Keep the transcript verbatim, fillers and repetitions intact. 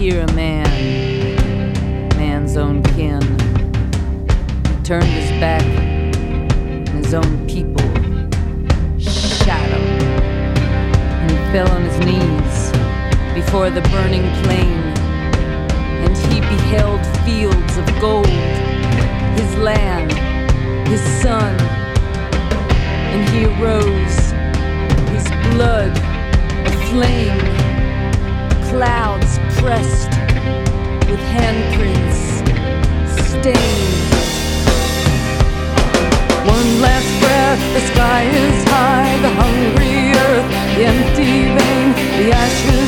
hear a man, man's own kin. He turned his back, and his own people shot him. And he fell on his knees before the burning plain, and he beheld fields of gold, his land, his son, and he arose, his blood aflame, clouds pressed with handprints stained. One last breath, the sky is high, the hungry earth, the empty vein, the ashes